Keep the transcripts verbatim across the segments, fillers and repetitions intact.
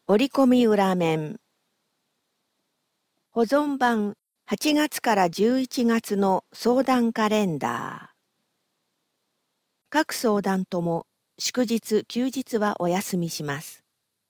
折り込み裏面保存版はちがつからじゅういちがつの相談カレンダー。各相談とも祝日休日はお休みします。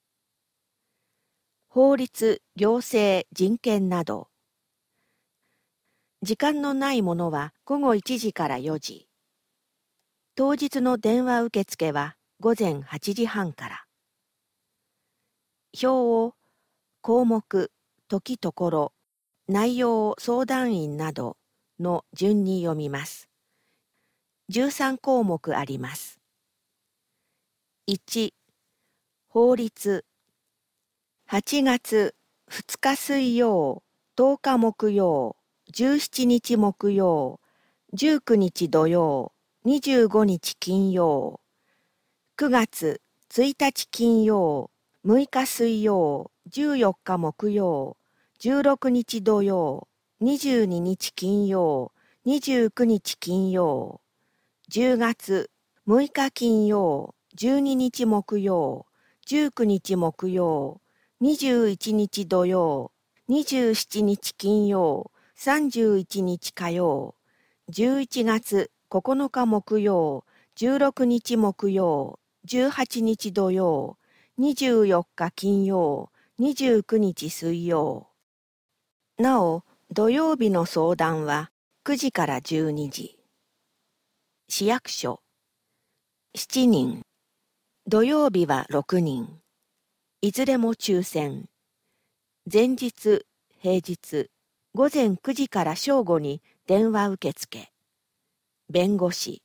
法律、行政、人権など。時間のないものはごごいちじからよじ。当日の電話受付はごぜんはちじはんから。表を項目、時ところ、内容相談員などの順に読みます。じゅうさんこうもくあります。いち、法律。はちがつふつか水曜、とおか木曜、じゅうしちにち木曜、じゅうくにち土曜、にじゅうごにち金曜、くがつついたち金曜、むいか水曜、じゅうよっか木曜、じゅうろくにち土曜、にじゅうににち金曜、にじゅうくにち金曜、じゅうがつむいか金曜、じゅうににち木曜、じゅうくにち木曜、にじゅういちにち土曜、にじゅうしちにち金曜、さんじゅういちにち火曜、じゅういちがつここのか木曜、じゅうろくにち木曜、じゅうはちにち土曜、にじゅうよっか金曜、にじゅうくにち水曜。なお、土曜日の相談はくじからじゅうにじ。市役所しちにん、土曜日はろくにん、いずれも抽選。前日、平日、ごぜんくじから正午に電話受付。弁護士。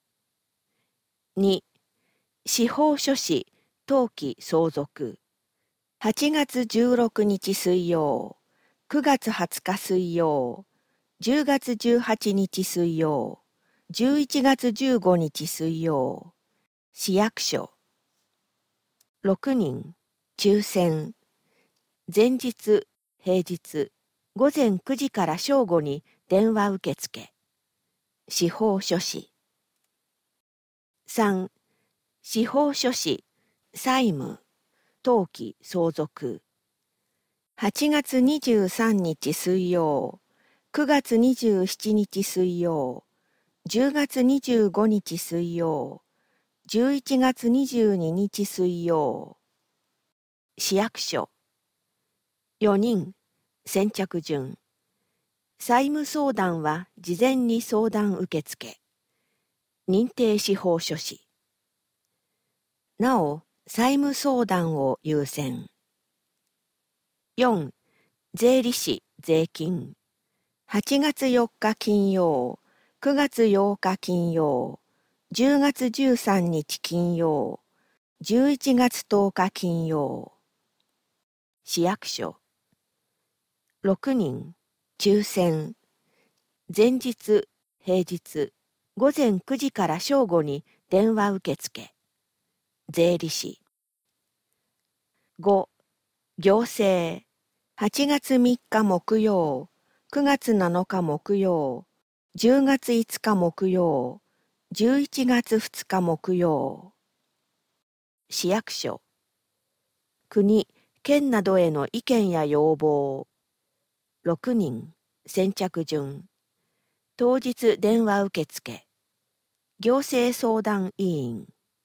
に、司法書士、登記相続。はちがつじゅうろくにち水曜、くがつはつか水曜、じゅうがつじゅうはちにち水曜、じゅういちがつじゅうごにち水曜。市役所。ろくにん、抽選。前日、平日、ごぜんくじから正午に電話受付。司法書士。さん、司法書士、債務、登記相続。はちがつにじゅうさんにち水曜、くがつにじゅうしちにち水曜、じゅうがつにじゅうごにち水曜、じゅういちがつにじゅうににち水曜。市役所。よにん、先着順。債務相談は事前に相談受付。認定司法書士。なお、債務相談を優先。よん、税理士、税金。はちがつよっか金曜、くがつようか金曜、じゅうがつじゅうさんにち金曜、じゅういちがつとおか金曜。市役所。ろくにん、抽選。前日、平日、ごぜんくじから正午に電話受付。税理士。ご、行政。はちがつみっか木曜、くがつなのか木曜、じゅうがついつか木曜、じゅういちがつふつか木曜。市役所。国、県などへの意見や要望。ろくにん、先着順。当日電話受付。行政相談委員。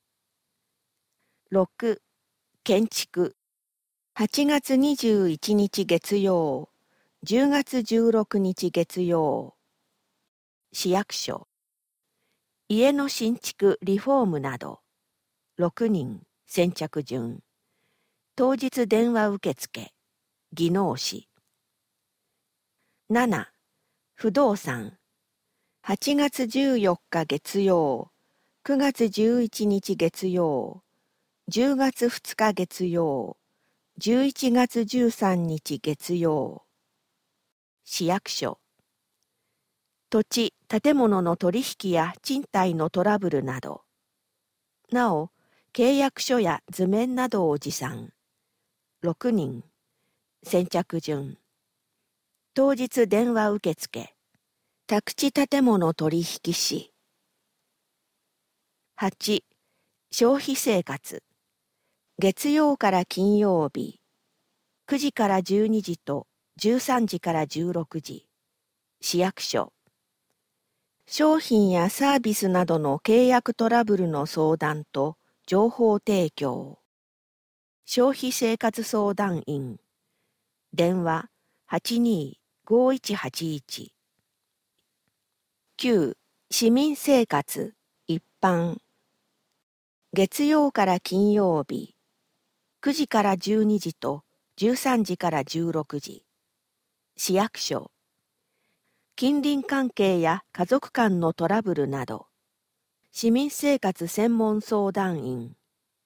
ろく、建築。はちがつにじゅういちにち月曜、じゅうがつじゅうろくにち月曜。市役所。家の新築リフォームなど。ろくにん、先着順。当日電話受付。技能士。なな、不動産。はちがつじゅうよっか月曜、くがつじゅういちにち月曜、じゅうがつふつか月曜、じゅういちがつじゅうさんにち月曜。市役所。土地、建物の取引や賃貸のトラブルなど。なお、契約書や図面などを持参。ろくにん。先着順。当日電話受付。宅地建物取引士。はち、消費生活。 月曜から金曜日、くじからじゅうにじとじゅうさんじからじゅうろくじ、市役所。商品やサービスなどの契約トラブルの相談と情報提供。消費生活相談員。電話 はちにーごーいちはちいち。きゅう. 市民生活一般。月曜から金曜日、くじからじゅうにじとじゅうさんじからじゅうろくじ。市役所。近隣関係や家族間のトラブルなど。市民生活専門相談員。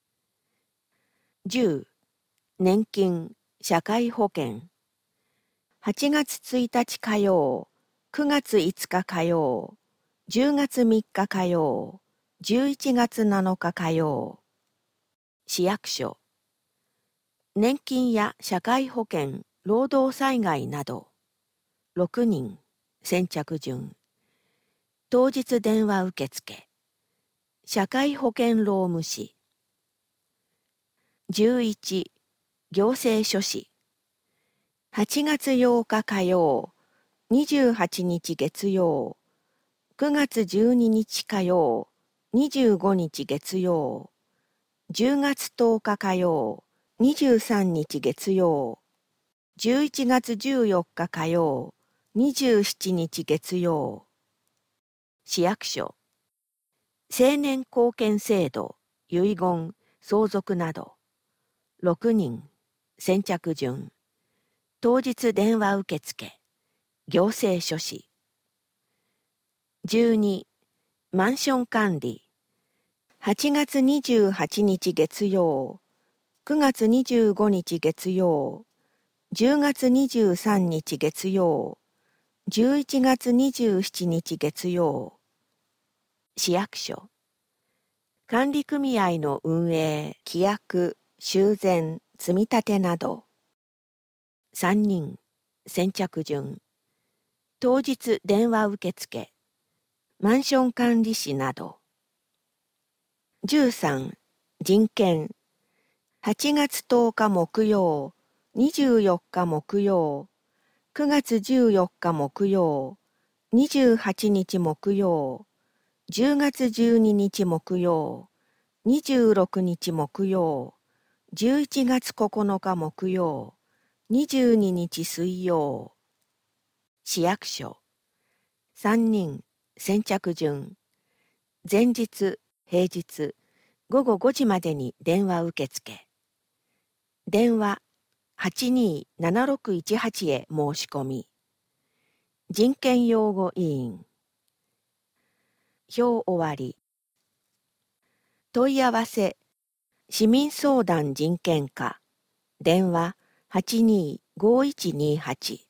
じゅう. 年金、社会保険。はちがつついたち火曜、くがついつか火曜、じゅうがつみっか火曜、じゅういちがつなのか火曜。市役所。年金や社会保険、労働災害など。ろくにん、先着順。当日電話受付。社会保険労務士。じゅういち. 行政書士。はちがつようか火曜、にじゅうはちにち月曜、くがつじゅうににち火曜、にじゅうごにち月曜、じゅうがつとおか火曜、にじゅうさんにち月曜、じゅういちがつじゅうよっか火曜、にじゅうしちにち月曜。市役所。青年貢献制度、遺言、相続など。ろくにん、先着順。当日電話受付。行政書士。じゅうに. マンション管理。はちがつにじゅうはちにち月曜、くがつにじゅうごにち月曜、じゅうがつにじゅうさんにち月曜、じゅういちがつにじゅうしちにち月曜。市役所。管理組合の運営、規約、修繕、積み立てなど。さんにん、先着順。当日電話受付。マンション管理士など。じゅうさん. 人権。はちがつとおか木曜、にじゅうよっか木曜、くがつじゅうよっか木曜、にじゅうはちにち木曜、じゅうがつじゅうににち木曜、にじゅうろくにち木曜、じゅういちがつここのか木曜、にじゅうににち水曜。市役所。さんにん、先着順。前日、平日、ごごごじまでに電話受付。電話 はちにーななろくいちはち へ申し込み。人権擁護委員。表終わり。問い合わせ。市民相談人権課。電話 はちにーごいちにはち。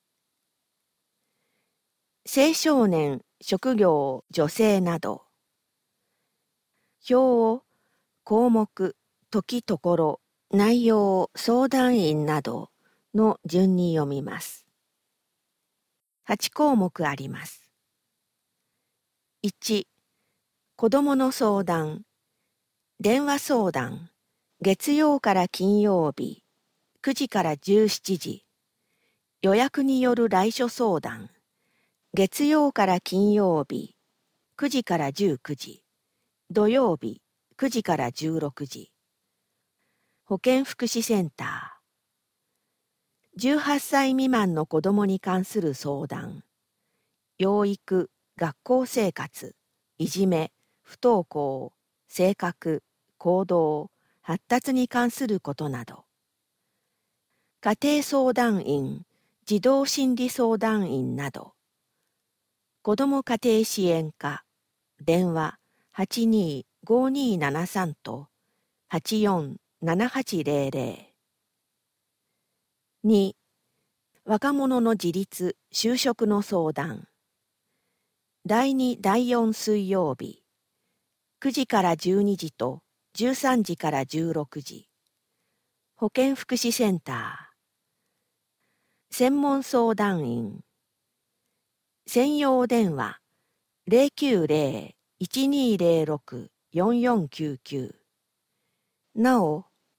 青少年、職業、女性など。表を項目、時ところ、内容、相談員などの順に読みます。はちこうもくあります。いち. 子どもの相談。電話相談。月曜から金曜日、くじからじゅうしちじ。予約による来所相談。月曜から金曜日、くじからじゅうくじ。土曜日、くじからじゅうろくじ。保健福祉センター。じゅうはっさい未満の子どもに関する相談。養育、学校生活、いじめ、不登校、性格、行動、発達に関することなど。家庭相談員、児童心理相談員など。子ども家庭支援課、電話 はちにーごにーななさん と はちよんななはちぜろぜろ。に. 若者の自立、就職の相談。だいにだいよん水曜日、くじからじゅうにじとじゅうさんじからじゅうろくじ。保健福祉センター。専門相談員。専用電話 ゼロきゅうゼロ いちにーゼロろく よんよんきゅうきゅう。なお、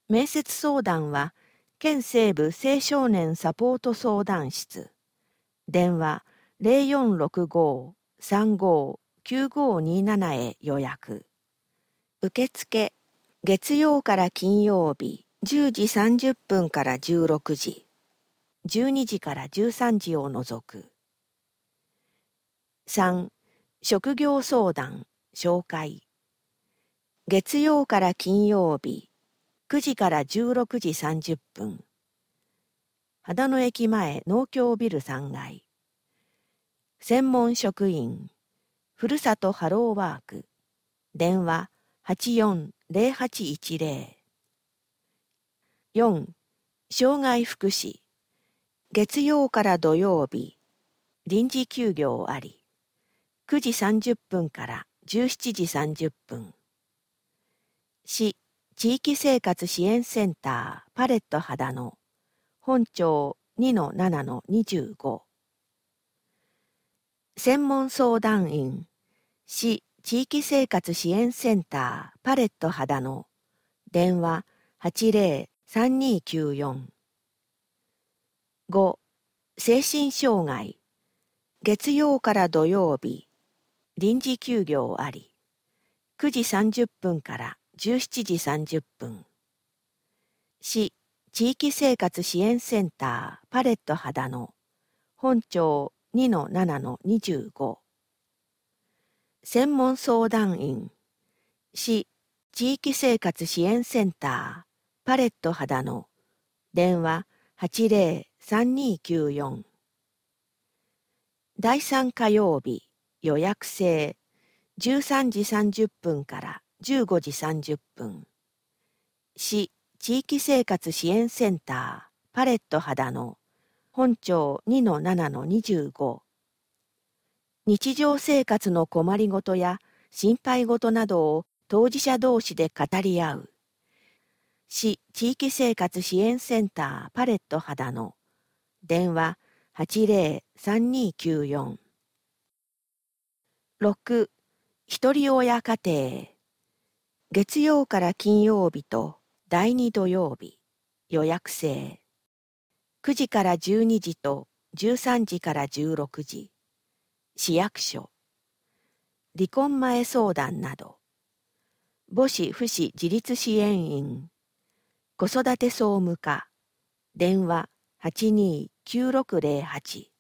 面接相談は、県西部青少年サポート相談室。電話 ゼロよんろくご さんご きゅうごになな へ予約。受付、月曜から金曜日じゅうじさんじゅっぷんからじゅうろくじ、じゅうにじからじゅうさんじを除く。さん、職業相談、紹介。月曜から金曜日くじからじゅうろくじさんじゅっぷん。秦野駅前農協ビルさんがい。専門職員、ふるさとハローワーク。電話はちよんゼロはちいちゼロ。よん、障害福祉。月曜から土曜日、臨時休業あり。くじさんじゅっぷんからじゅうしちじさんじゅっぷん。市地域生活支援センターパレット秦野。本町 にのななのにじゅうご。専門相談員、市地域生活支援センターパレット秦野。電話はちゼロ さんにきゅうよん。ご、精神障害。月曜から土曜日、臨時休業あり。くじさんじゅっぷんからじゅうしちじさんじゅっぷん。市地域生活支援センターパレット秦野。本町 にのななのにじゅうご。専門相談員、市地域生活支援センターパレット秦野。電話はちゼロ さんにきゅうよん。だいさん火曜日、予約制、じゅうさんじさんじゅっぷんからじゅうごじさんじゅっぷん。市地域生活支援センターパレット秦野。本町 にのななのにじゅうご。日常生活の困りごとや心配事などを当事者同士で語り合う。市地域生活支援センターパレット秦野。電話はちゼロ さんにきゅうよん。ろく、ひとり親家庭。月曜から金曜日とだいに土曜日、予約制。くじからじゅうにじとじゅうさんじからじゅうろくじ。市役所。離婚前相談など。母子父子自立支援員。子育て総務課。電話はちにきゅうろくゼロはち。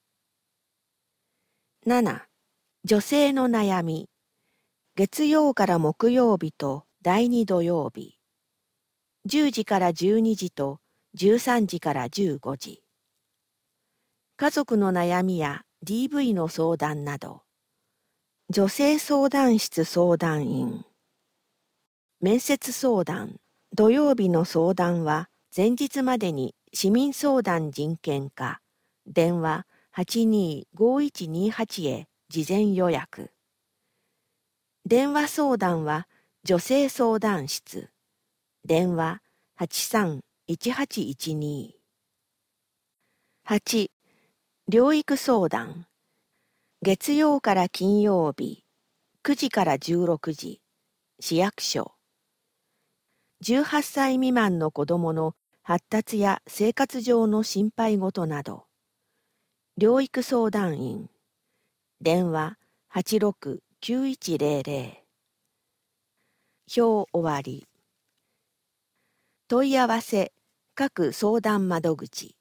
なな、女性の悩み。月曜から木曜日とだいに土曜日。じゅうじからじゅうにじとじゅうさんじからじゅうごじ。家族の悩みや ディーブイ の相談など。女性相談室相談員。面接相談。土曜日の相談は前日までに市民相談人権課。電話はちにごいちにはちへ事前予約。電話相談は女性相談室。電話はちさんいちはちいちに。はち、療育相談。月曜から金曜日、くじからじゅうろくじ、市役所。じゅうはっさい未満の子どもの発達や生活上の心配事など。療育相談員。電話はちろくきゅういちゼロゼロ。表終わり。問い合わせ各相談窓口。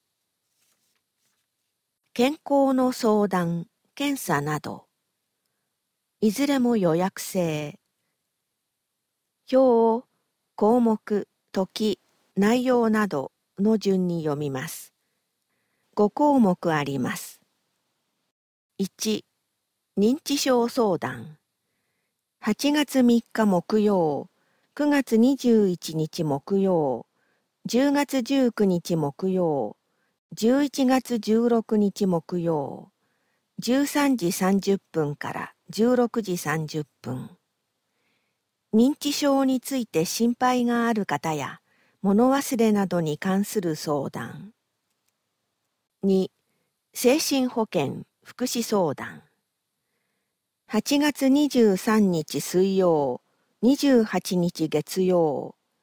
健康の相談、検査など。いずれも予約制。表を項目、時、内容などの順に読みます。ご項目あります。いち、認知症相談。はちがつみっか木曜、くがつにじゅういちにち木曜、じゅうがつじゅうくにち木曜、じゅういちがつじゅうろくにち木曜、じゅうさんじさんじゅっぷんからじゅうろくじさんじゅっぷん。認知症について心配がある方や物忘れなどに関する相談。に、精神保健福祉相談。はちがつにじゅうさんにち水曜、にじゅうはちにち月曜、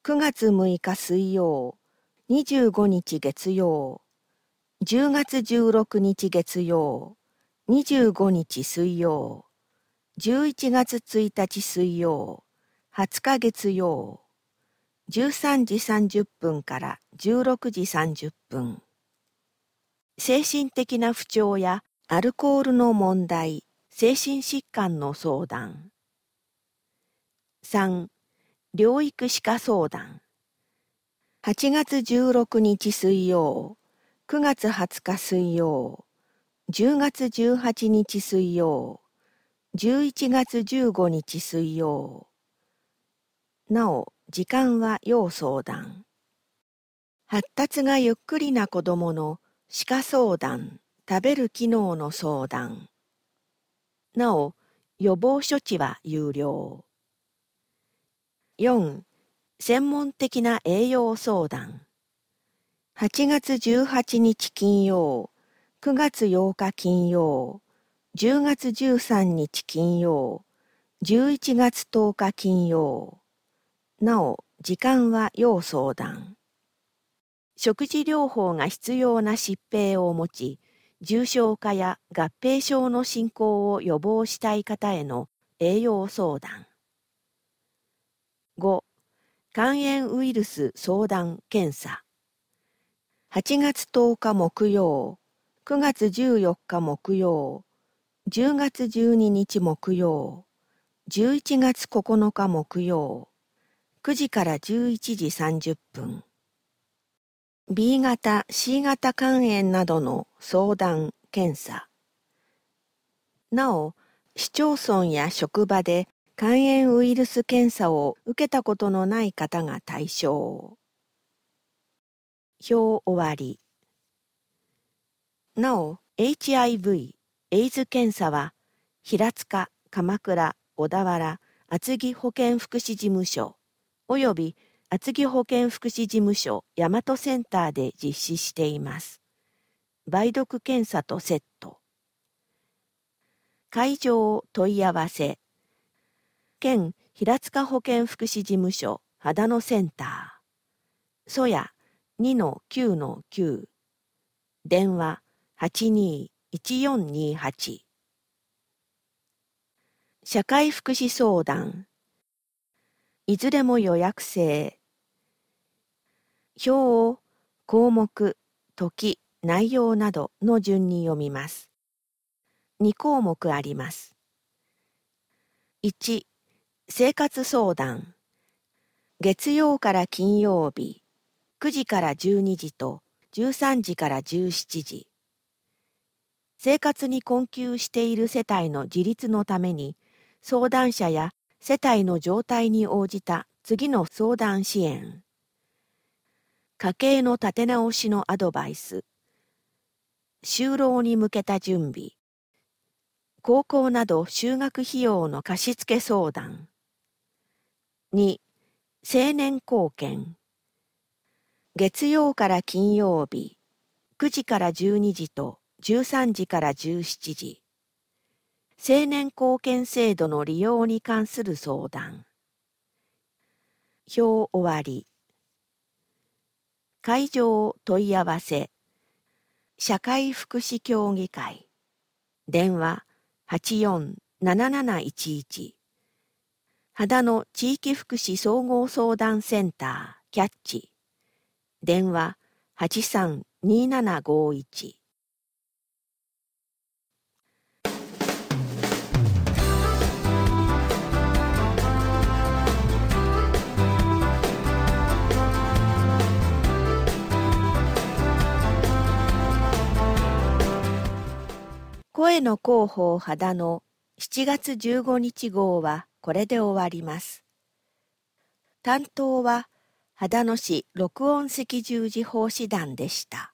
くがつむいか水曜、にじゅうごにち月曜、じゅうがつじゅうろくにち月曜、にじゅうごにち水曜、じゅういちがつついたち水曜、はつか月曜、じゅうさんじさんじゅっぷんからじゅうろくじさんじゅっぷん。精神的な不調やアルコールの問題、精神疾患の相談。さん、療育歯科相談。はちがつじゅうろくにち水曜、くがつはつか水曜、じゅうがつじゅうはちにち水曜、じゅういちがつじゅうごにち水曜。なお、時間は要相談。発達がゆっくりな子どもの歯科相談、食べる機能の相談。なお、予防処置は有料。よん、専門的な栄養相談。はちがつじゅうはちにち金曜、くがつようか金曜、じゅうがつじゅうさんにち金曜、じゅういちがつとおか金曜。なお、時間は要相談。食事療法が必要な疾病を持ち、重症化や合併症の進行を予防したい方への栄養相談。ご、肝炎ウイルス相談検査。はちがつとおか木曜、くがつじゅうよっか木曜、じゅうがつじゅうににち木曜、じゅういちがつここのか木曜、くじからじゅういちじさんじゅっぷん。ビー 型、シー 型肝炎などの相談、検査。なお、市町村や職場で肝炎ウイルス検査を受けたことのない方が対象。表終わり。なお、エイチアイブイ、エイズ検査は、平塚、鎌倉、小田原、厚木保健福祉事務所、および厚木保健福祉事務所大和センターで実施しています。梅毒検査とセット。会場問い合わせ。県平塚保健福祉事務所秦野センター。そや にのきゅうのきゅう。電話 はちにーいちよんにはち。社会福祉相談。いずれも予約制。表を項目、時、内容などの順に読みます。にこうもくあります。いち、生活相談。月曜から金曜日、くじからじゅうにじとじゅうさんじからじゅうしちじ。生活に困窮している世帯の自立のために、相談者や世帯の状態に応じた次の相談支援。家計の立て直しのアドバイス。就労に向けた準備。高校など就学費用の貸付相談。に、青年貢献。月曜から金曜日、くじからじゅうにじとじゅうさんじからじゅうしちじ。青年貢献制度の利用に関する相談。表終わり。会場問い合わせ。社会福祉協議会。電話 はちよんなななないちいち。秦野地域福祉総合相談センターキャッチ。電話 はちさんにななごいち。声の広報秦野しちがつじゅうごにち号はこれで終わります。担当は秦野市録音赤十字奉仕団でした。